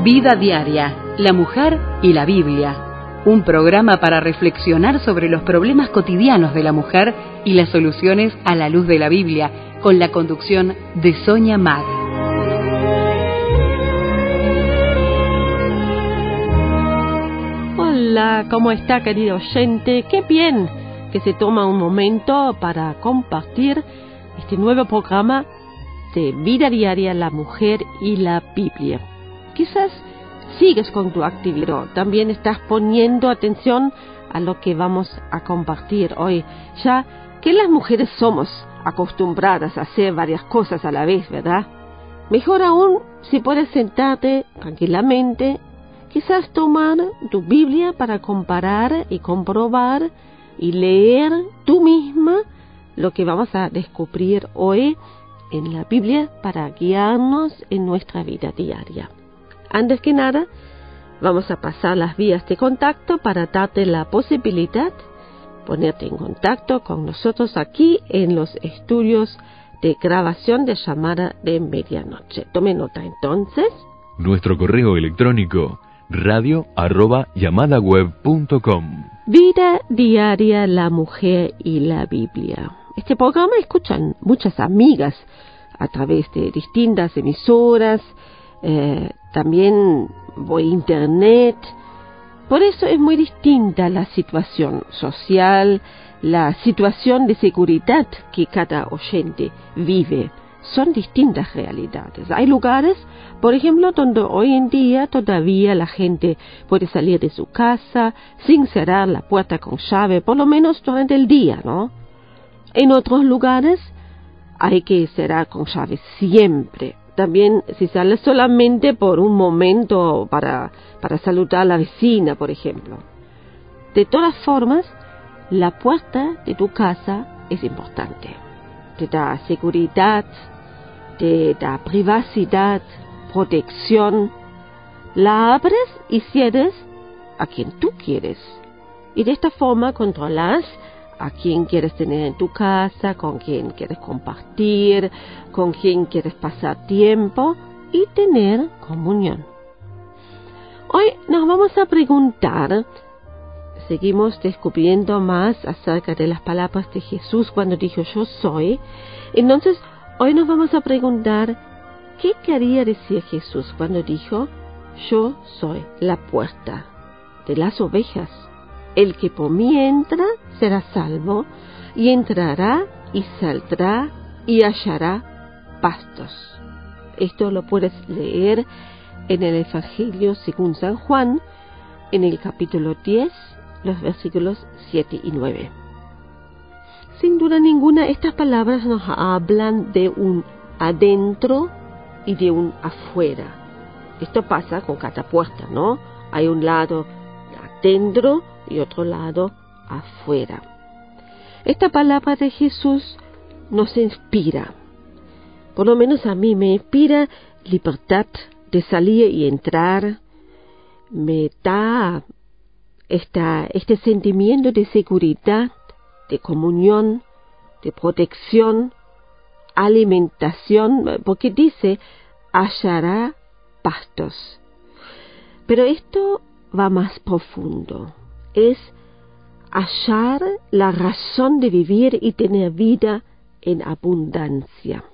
Vida Diaria, la mujer y la Biblia. Un programa para reflexionar sobre los problemas cotidianos de la mujer y las soluciones a la luz de la Biblia, con la conducción de Sonia Mag. Hola, ¿cómo está, querido oyente? Qué bien que se toma un momento para compartir este nuevo programa de Vida Diaria, la mujer y la Biblia. Quizás sigues con tu actividad, también estás poniendo atención a lo que vamos a compartir hoy, ya que las mujeres somos acostumbradas a hacer varias cosas a la vez, ¿verdad? Mejor aún si puedes sentarte tranquilamente, quizás tomar tu Biblia para comparar y comprobar y leer tú misma lo que vamos a descubrir hoy en la Biblia para guiarnos en nuestra vida diaria. Antes que nada, vamos a pasar las vías de contacto para darte la posibilidad de ponerte en contacto con nosotros aquí en los estudios de grabación de llamada de medianoche. Tome nota entonces. Nuestro correo electrónico radio@llamadaweb.com. Vida Diaria, la mujer y la Biblia. Este programa escuchan muchas amigas a través de distintas emisoras, también por internet. Por eso es muy distinta la situación social, la situación de seguridad que cada oyente vive. Son distintas realidades. Hay lugares, por ejemplo, donde hoy en día todavía la gente puede salir de su casa sin cerrar la puerta con llave, por lo menos durante el día, ¿no? En otros lugares hay que cerrar con llave siempre. También si sales solamente por un momento para saludar a la vecina, por ejemplo. De todas formas, la puerta de tu casa es importante. Te da seguridad, te da privacidad, protección. La abres y cierres a quien tú quieres. Y de esta forma controlas a quién quieres tener en tu casa, con quién quieres compartir, con quién quieres pasar tiempo y tener comunión. Hoy nos vamos a preguntar, seguimos descubriendo más acerca de las palabras de Jesús cuando dijo yo soy. Entonces, hoy nos vamos a preguntar, ¿qué quería decir Jesús cuando dijo yo soy la puerta de las ovejas? El que por mí entra será salvo, y entrará y saldrá y hallará pastos. Esto lo puedes leer en el Evangelio según San Juan, en el capítulo 10, los versículos 7 y 9. Sin duda ninguna, estas palabras nos hablan de un adentro y de un afuera. Esto pasa con cada puerta, ¿no? Hay un lado adentro y otro lado afuera. Esta palabra de Jesús nos inspira, por lo menos a mí me inspira libertad de salir y entrar, me da este sentimiento de seguridad, de comunión, de protección, alimentación, porque dice hallará pastos. Pero esto va más profundo. Es hallar la razón de vivir y tener vida en abundancia.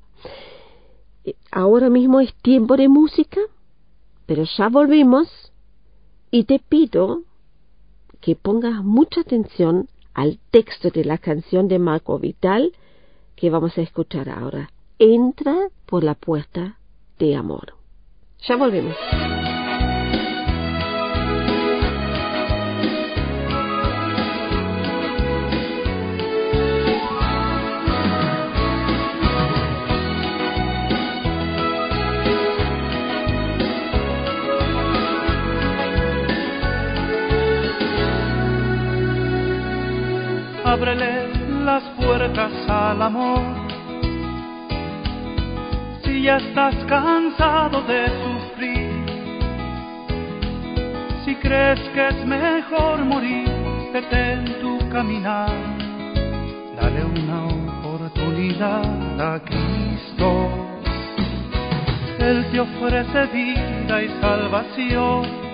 Ahora mismo es tiempo de música, pero ya volvemos y te pido que pongas mucha atención al texto de la canción de Marco Vidal que vamos a escuchar ahora. Entra por la puerta de amor. Ya volvemos. Ábrele las puertas al amor. Si ya estás cansado de sufrir, si crees que es mejor morir, detén tu caminar, dale una oportunidad a Cristo. Él te ofrece vida y salvación,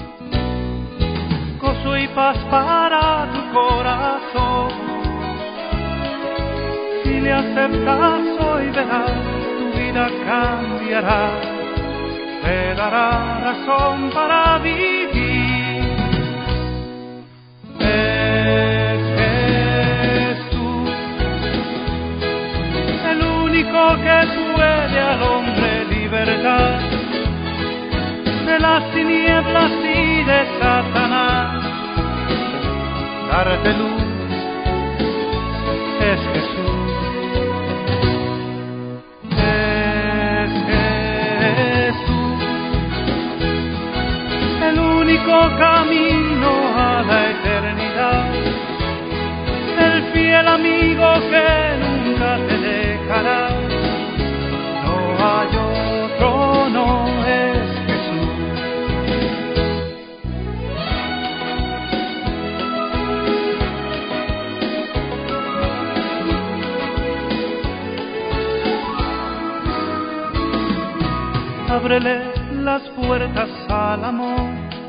gozo y paz para tu corazón. Si le aceptas hoy verás, tu vida cambiará, te dará razón para vivir. Es Jesús, el único que puede al hombre libertar de las tinieblas y de Satanás, darte luz. Es Jesús, es Jesús, el único camino a la eternidad, el fiel amigo que nunca te dejará. No hay otro, no es Jesús. Ábrele las puertas al amor.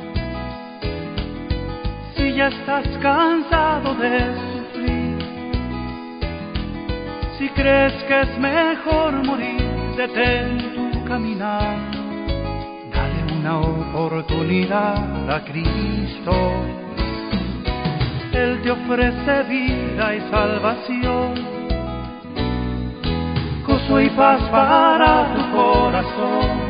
Si ya estás cansado de sufrir, si crees que es mejor morir, detén tu caminar. Dale una oportunidad a Cristo. Él te ofrece vida y salvación, gozo y paz para tu corazón.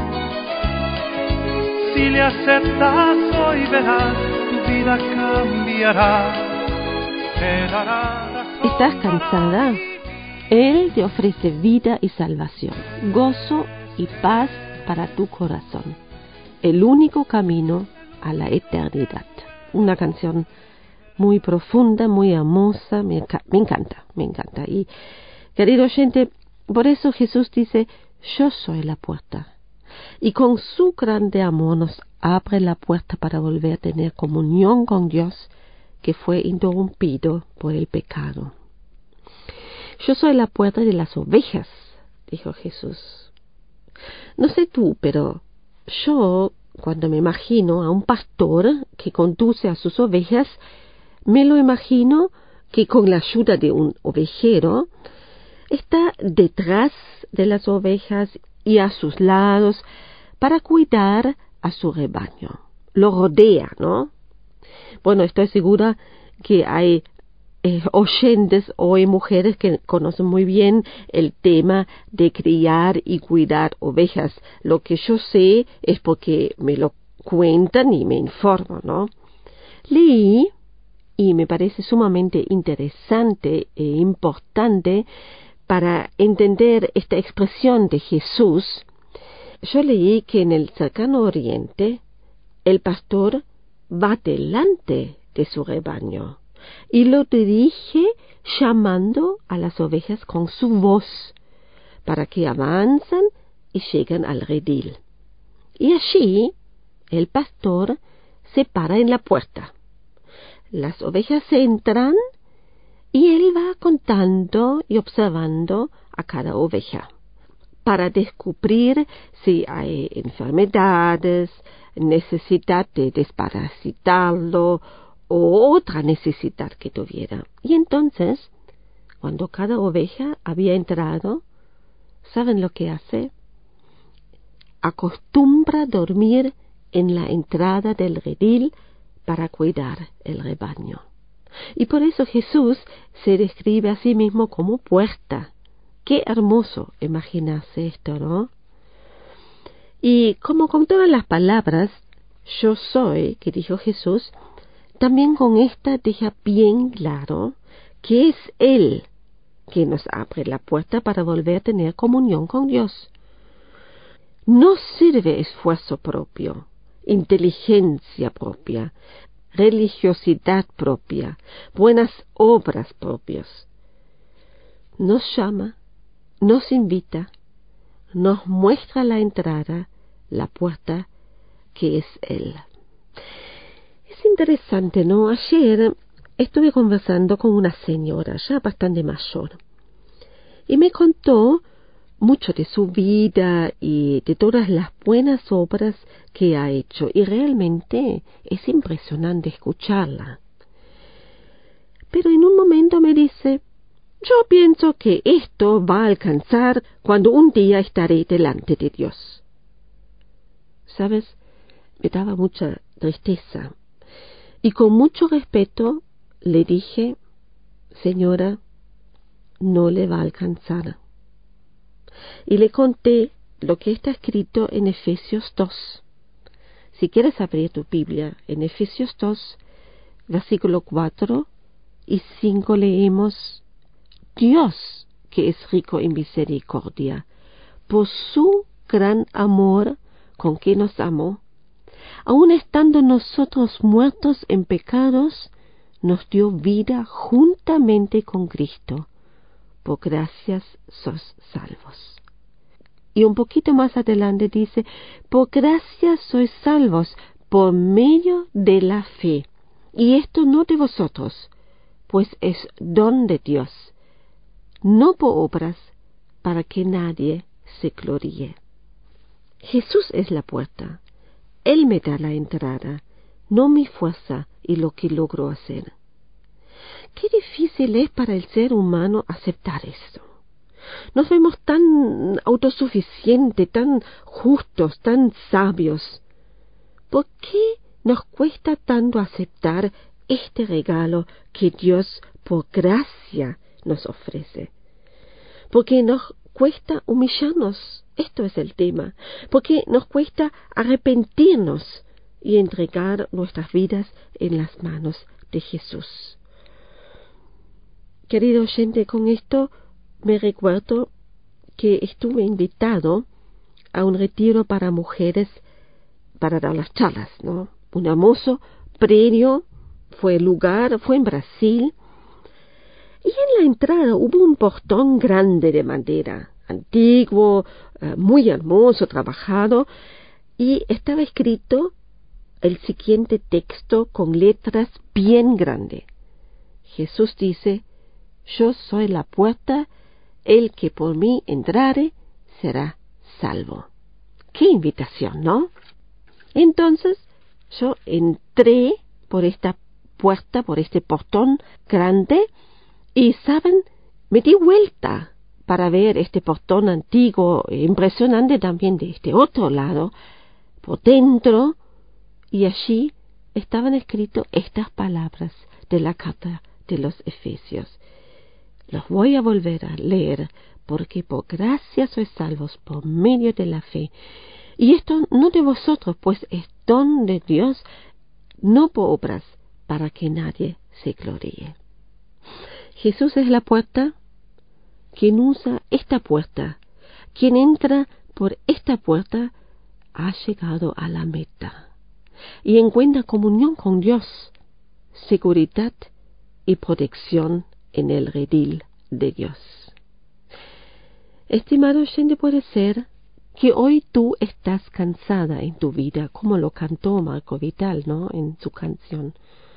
Si le aceptas hoy verás, tu vida cambiará, te dará razón. ¿Estás cansada? Él te ofrece vida y salvación, gozo y paz para tu corazón, el único camino a la eternidad. Una canción muy profunda, muy hermosa, me encanta. Y, querido oyente, por eso Jesús dice, yo soy la puerta. Y con su grande amor nos abre la puerta para volver a tener comunión con Dios, que fue interrumpido por el pecado. Yo soy la puerta de las ovejas, dijo Jesús. No sé tú, pero yo, cuando me imagino a un pastor que conduce a sus ovejas, me lo imagino que con la ayuda de un ovejero está detrás de las ovejas y a sus lados para cuidar a su rebaño. Lo rodea, ¿no? Bueno, estoy segura que hay oyentes o hay mujeres que conocen muy bien el tema de criar y cuidar ovejas. Lo que yo sé es porque me lo cuentan y me informo, ¿no? Leí, y me parece sumamente interesante e importante para entender esta expresión de Jesús. Yo leí que en el cercano Oriente el pastor va delante de su rebaño y lo dirige llamando a las ovejas con su voz para que avancen y lleguen al redil. Y allí el pastor se para en la puerta. Las ovejas entran y él va contando y observando a cada oveja para descubrir si hay enfermedades, necesidad de desparasitarlo o otra necesidad que tuviera. Y entonces, cuando cada oveja había entrado, ¿saben lo que hace? Acostumbra dormir en la entrada del redil para cuidar el rebaño. Y por eso Jesús se describe a sí mismo como puerta. Qué hermoso imaginarse esto, ¿no? Y como con todas las palabras, yo soy, que dijo Jesús, también con esta deja bien claro que es Él que nos abre la puerta para volver a tener comunión con Dios. No sirve esfuerzo propio, inteligencia propia, religiosidad propia, buenas obras propias. Nos llama, nos invita, nos muestra la entrada, la puerta, que es Él. Es interesante, ¿no? Ayer estuve conversando con una señora ya bastante mayor y me contó mucho de su vida y de todas las buenas obras que ha hecho, y realmente es impresionante escucharla. Pero en un momento me dice: yo pienso que esto va a alcanzar cuando un día estaré delante de Dios. ¿Sabes? Me daba mucha tristeza. Y con mucho respeto le dije: señora, no le va a alcanzar. Y le conté lo que está escrito en Efesios 2. Si quieres abrir tu Biblia, en Efesios 2, versículo 4 y 5 leemos: Dios, que es rico en misericordia, por su gran amor con que nos amó, aun estando nosotros muertos en pecados, nos dio vida juntamente con Cristo. Por gracias sois salvos. Y un poquito más adelante dice: por gracias sois salvos por medio de la fe. Y esto no de vosotros, pues es don de Dios, no por obras, para que nadie se gloríe. Jesús es la puerta. Él me da la entrada, no mi fuerza y lo que logro hacer. Qué difícil es para el ser humano aceptar esto. Nos vemos tan autosuficientes, tan justos, tan sabios. ¿Por qué nos cuesta tanto aceptar este regalo que Dios por gracia nos ofrece? Porque nos cuesta humillarnos, esto es el tema, porque nos cuesta arrepentirnos y entregar nuestras vidas en las manos de Jesús. Querido oyente, con esto me recuerdo que estuve invitado a un retiro para mujeres para dar las charlas, ¿no? Un hermoso predio, fue el lugar, fue en Brasil. Y en la entrada hubo un portón grande de madera, antiguo, muy hermoso, trabajado, y estaba escrito el siguiente texto con letras bien grandes. Jesús dice: yo soy la puerta, el que por mí entrare será salvo. ¡Qué invitación!, ¿no? Entonces yo entré por esta puerta, por este portón grande, y, ¿saben?, me di vuelta para ver este portón antiguo, impresionante también de este otro lado, por dentro, y allí estaban escritas estas palabras de la carta de los Efesios. Los voy a volver a leer, porque por gracia sois salvos por medio de la fe. Y esto no de vosotros, pues es don de Dios, no por obras, para que nadie se gloríe. Jesús es la puerta. Quien usa esta puerta, quien entra por esta puerta, ha llegado a la meta y encuentra comunión con Dios, seguridad y protección en el redil de Dios. Estimado oyente, puede ser que hoy tú estás cansada en tu vida, como lo cantó Marco Vidal, ¿no?, en su canción.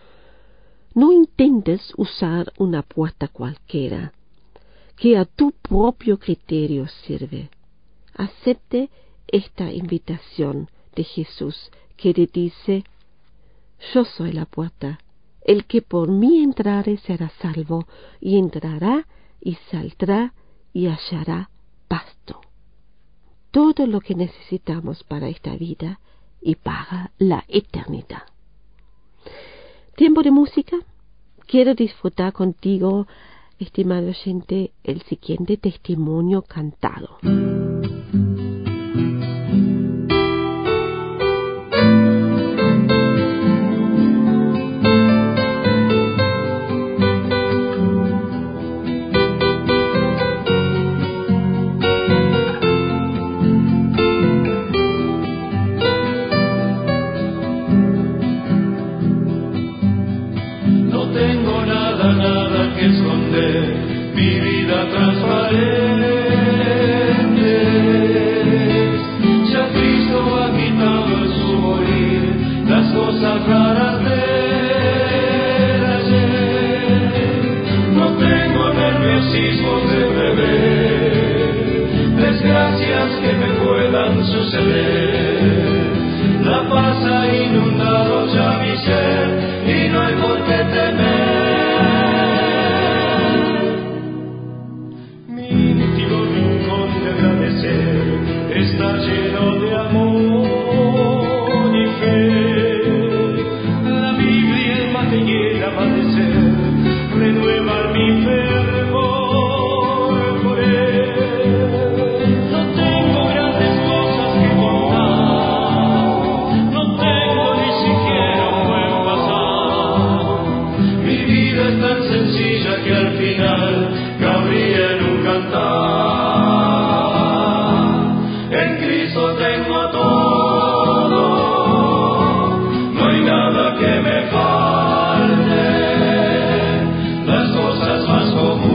No intentes usar una puerta cualquiera, que a tu propio criterio sirve. Acepte esta invitación de Jesús, que te dice: yo soy la puerta, el que por mí entrare será salvo, y entrará y saldrá y hallará pasto. Todo lo que necesitamos para esta vida y para la eternidad. Tiempo de música. Quiero disfrutar contigo, estimado oyente, el siguiente testimonio cantado. Nada que esconder, mi vida transparente desgracias que me puedan suceder. La paz ha inundado ya mi ser y no hay por qué temer. Mi íntimo rincón de agradecer está lleno de amor y fe. La Biblia el mate y el amanecer renuevan mi fervor por él. No tengo grandes cosas que contar, no tengo ni siquiera un buen pasar. Mi vida es tan sencilla que al final cabría en un cantar. En Cristo tengo todo, no hay nada que me falte. Las cosas más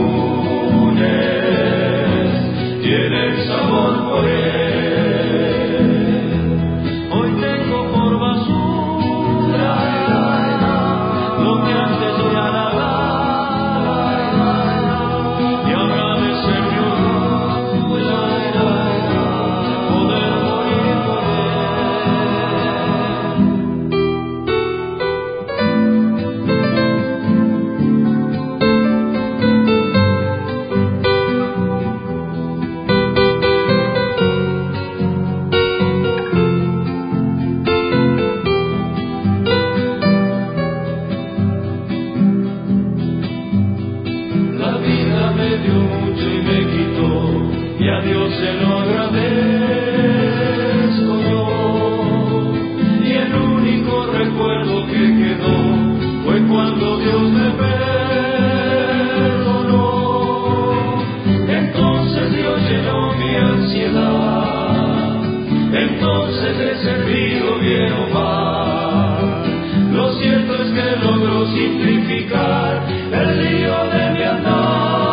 comunes tienen sabor por él. Hoy tengo por basura lo que antes era nada, y agradecer mi orgullo poder morir por él. La vida me dio mucho y me quitó, y a Dios se lo agradezco yo. Y el único recuerdo que quedó fue cuando Dios me perdonó. Entonces Dios llenó mi ansiedad, entonces he servido bien o mal. Lo cierto es que logró simplificar el lío de mi andar.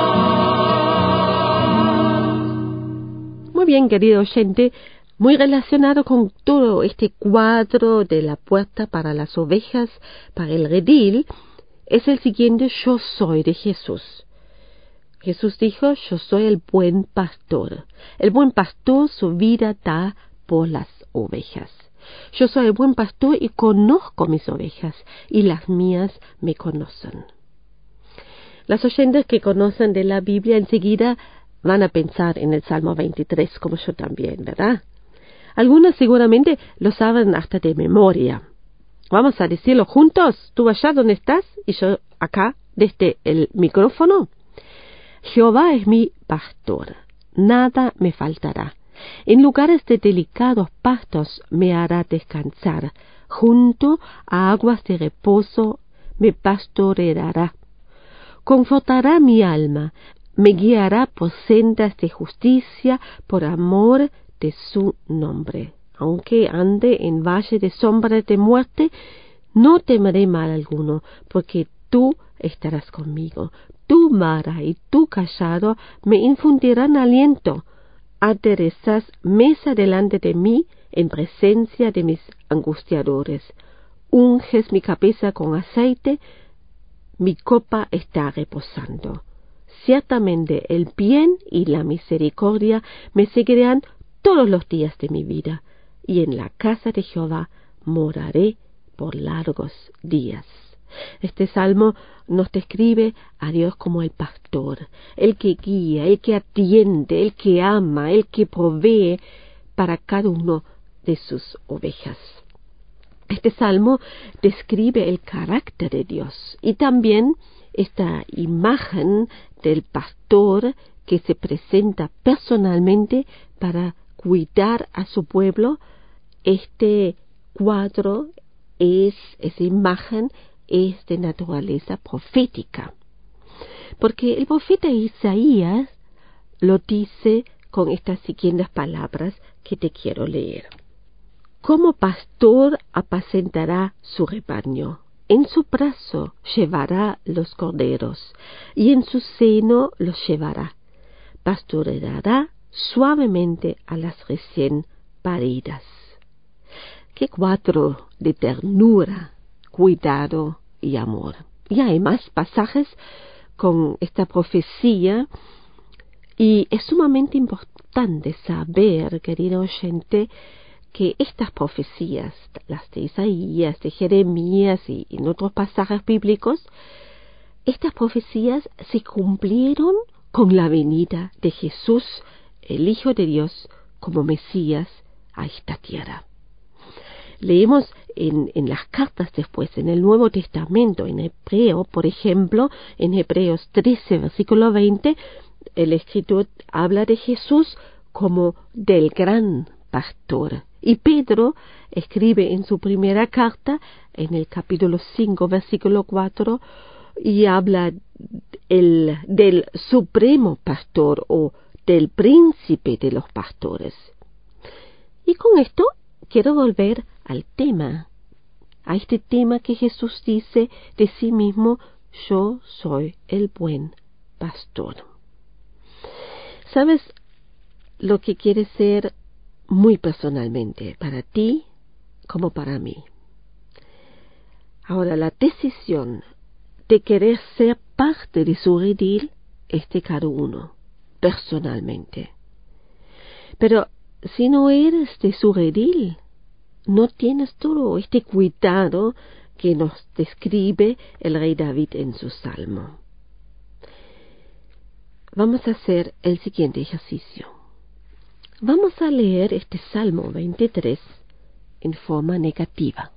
Muy bien, querido oyente, muy relacionado con todo este cuadro de la puerta para las ovejas, para el redil, es el siguiente: yo soy de Jesús. Jesús dijo: yo soy el buen pastor. El buen pastor su vida da por las ovejas. Yo soy el buen pastor y conozco mis ovejas, y las mías me conocen. Las oyentes que conocen de la Biblia enseguida van a pensar en el Salmo 23, como yo también, ¿verdad? Algunas seguramente lo saben hasta de memoria. Vamos a decirlo juntos, tú allá donde estás y yo acá desde el micrófono. Jehová es mi pastor, nada me faltará. En lugares de delicados pastos me hará descansar, junto a aguas de reposo me pastoreará. Confortará mi alma, me guiará por sendas de justicia, por amor de su nombre. Aunque ande en valle de sombra de muerte, no temeré mal alguno, porque tú estarás conmigo. Tu vara y tu cayado me infundirán aliento. Aderezas mesa delante de mí en presencia de mis angustiadores. Unges mi cabeza con aceite, mi copa está reposando. Ciertamente el bien y la misericordia me seguirán todos los días de mi vida, y en la casa de Jehová moraré por largos días. Este salmo nos describe a Dios como el pastor, el que guía, el que atiende, el que ama, el que provee para cada uno de sus ovejas. Este salmo describe el carácter de Dios y también esta imagen del pastor que se presenta personalmente para cuidar a su pueblo. Este cuadro esa imagen es de naturaleza profética, porque el profeta Isaías lo dice con estas siguientes palabras que te quiero leer. Como pastor apacentará su rebaño, en su brazo llevará los corderos, y en su seno los llevará. Pastoreará suavemente a las recién paridas. Qué cuadro de ternura, cuidado y amor. Y hay más pasajes con esta profecía, y es sumamente importante importante saber, querido oyente, que estas profecías, las de Isaías, de Jeremías y en otros pasajes bíblicos, estas profecías se cumplieron con la venida de Jesús, el Hijo de Dios, como Mesías a esta tierra. Leemos en las cartas después, en el Nuevo Testamento, en hebreo, por ejemplo, en Hebreos 13, versículo 20, el escritor habla de Jesús como del gran pastor. Y Pedro escribe en su primera carta, en el capítulo 5, versículo 4, y habla del supremo pastor o del príncipe de los pastores. Y con esto quiero volver al tema, a este tema que Jesús dice de sí mismo: yo soy el buen pastor. ¿Sabes lo que quiere ser muy personalmente para ti como para mí? Ahora, la decisión de querer ser parte de su redil es de cada uno, personalmente. Pero si no eres de su redil, no tienes todo este cuidado que nos describe el rey David en su salmo. Vamos a hacer el siguiente ejercicio. Vamos a leer este Salmo 23 en forma negativa.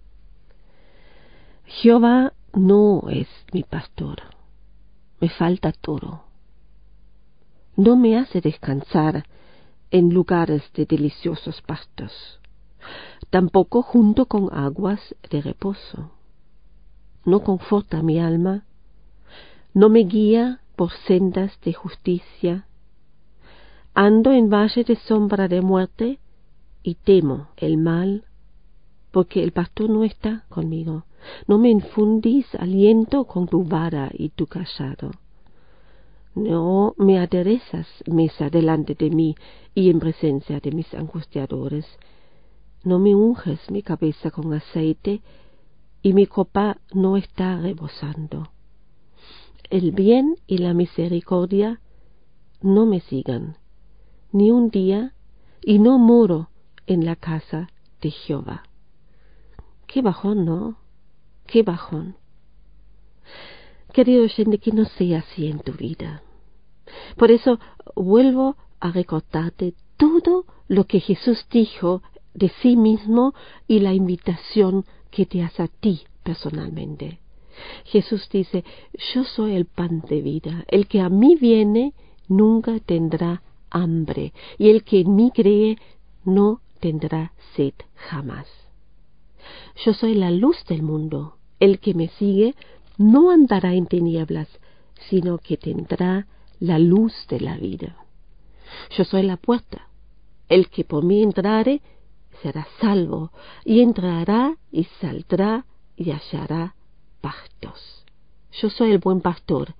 Jehová no es mi pastor, me falta todo. No me hace descansar en lugares de deliciosos pastos, tampoco junto con aguas de reposo. No conforta mi alma, no me guía por sendas de justicia. Ando en valle de sombra de muerte y temo el mal, porque el pastor no está conmigo. No me infundís aliento con tu vara y tu cayado. No me aderezas mesa delante de mí y en presencia de mis angustiadores. No me unges mi cabeza con aceite y mi copa no está rebosando. El bien y la misericordia no me sigan ni un día, y no moro en la casa de Jehová. Qué bajón, ¿no? Qué bajón. Querido oyente, que no sea así en tu vida. Por eso vuelvo a recordarte todo lo que Jesús dijo de sí mismo y la invitación que te hace a ti personalmente. Jesús dice: yo soy el pan de vida, el que a mí viene nunca tendrá hambre, y el que en mí cree no tendrá sed jamás. Yo soy la luz del mundo, el que me sigue no andará en tinieblas, sino que tendrá la luz de la vida. Yo soy la puerta, el que por mí entrare será salvo, y entrará y saldrá y hallará pastos. Yo soy el buen pastor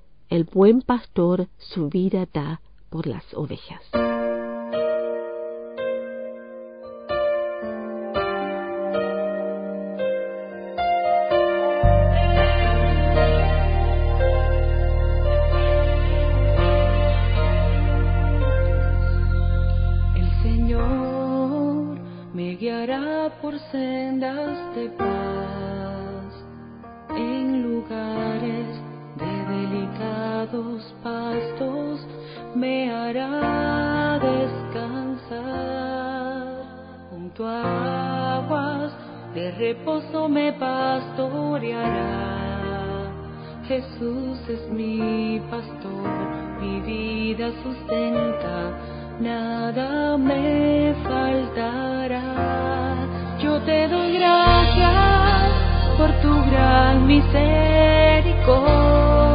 su vida da por las ovejas. El Señor me guiará por sendas de paz, en lugares de delicados pastos me hará descansar, junto a aguas de reposo me pastoreará. Jesús es mi pastor, mi vida sustenta, nada me faltará. Yo te doy gracias por tu gran misericordia,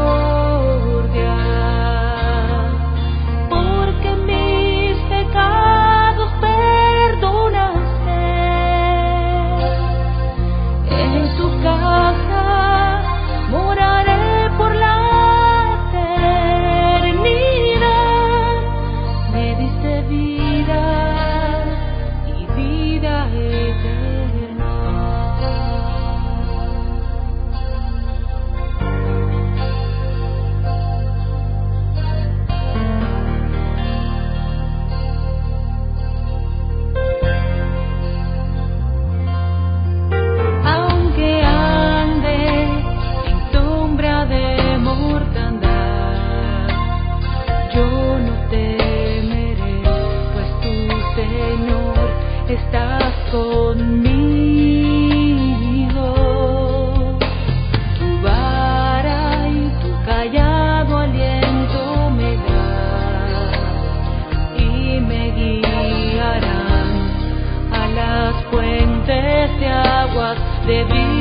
porque mis pecados perdonaste. En tu casa moraré por la eternidad. Me diste vida y vida eterna. estás conmigo. Tu vara y tu callado aliento me da y me guiarán a las fuentes de aguas de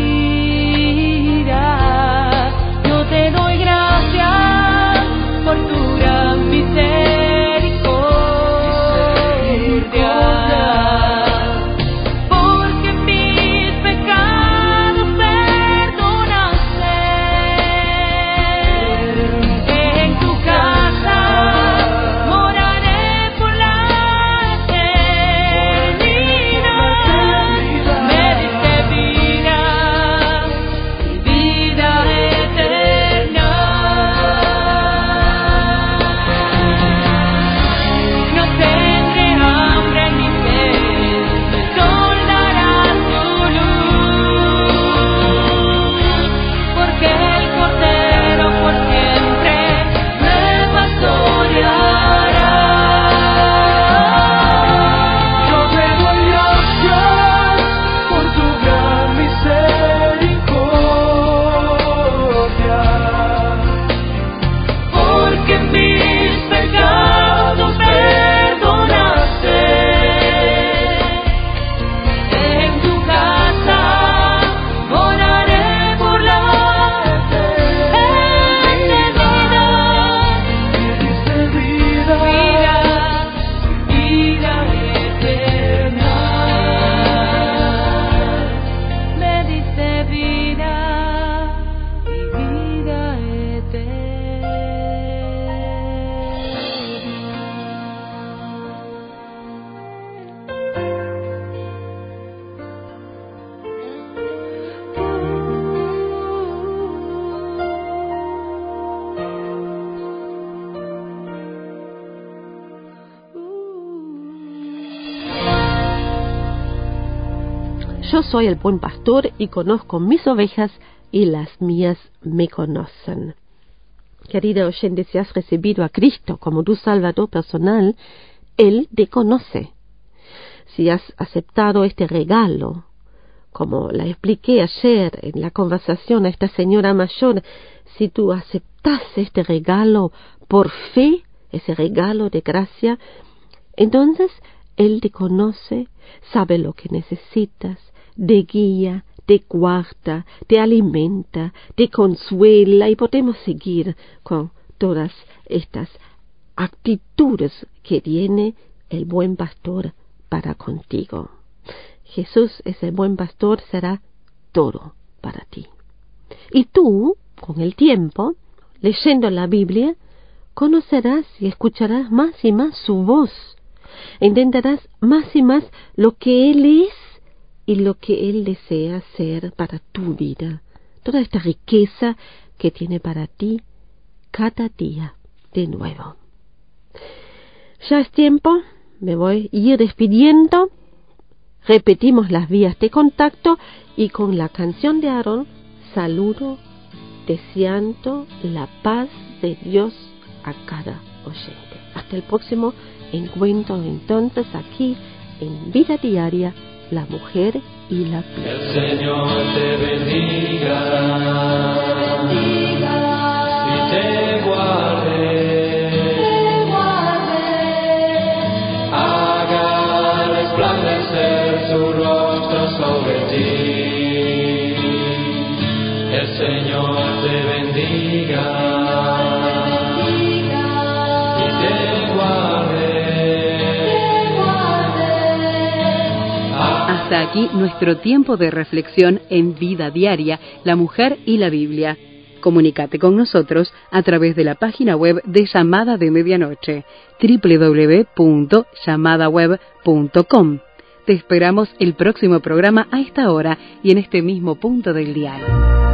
vida. Yo te doy gracias por tu gran misericordia. Yo soy el buen pastor y conozco mis ovejas y las mías me conocen. Querida oyente, si has recibido a Cristo como tu Salvador personal, Él te conoce. Si has aceptado este regalo, como la expliqué ayer en la conversación a esta señora mayor, si tú aceptas este regalo por fe, ese regalo de gracia, entonces Él te conoce, sabe lo que necesitas, te guía, te guarda, te alimenta, te consuela y podemos seguir con todas estas actitudes que tiene el buen pastor para contigo. Jesús es el buen pastor, será todo para ti. Y tú, con el tiempo, leyendo la Biblia, conocerás y escucharás más y más su voz. Entenderás más y más lo que Él es y lo que Él desea hacer para tu vida. Toda esta riqueza que tiene para ti cada día de nuevo. Ya es tiempo, me voy a ir despidiendo. Repetimos las vías de contacto y con la canción de Aarón saludo deseando la paz de Dios a cada oyente. Hasta el próximo encuentro entonces aquí en Vida Diaria, la mujer y la Biblia. El Señor te bendiga, y te guarde, haga resplandecer su rostro sobre ti. El Señor te bendiga, y te guarde. Hasta aquí nuestro tiempo de reflexión en Vida Diaria, la mujer y la Biblia. Comunícate con nosotros a través de la página web de Llamada de Medianoche, www.llamadaweb.com. Te esperamos el próximo programa a esta hora y en este mismo punto del dial.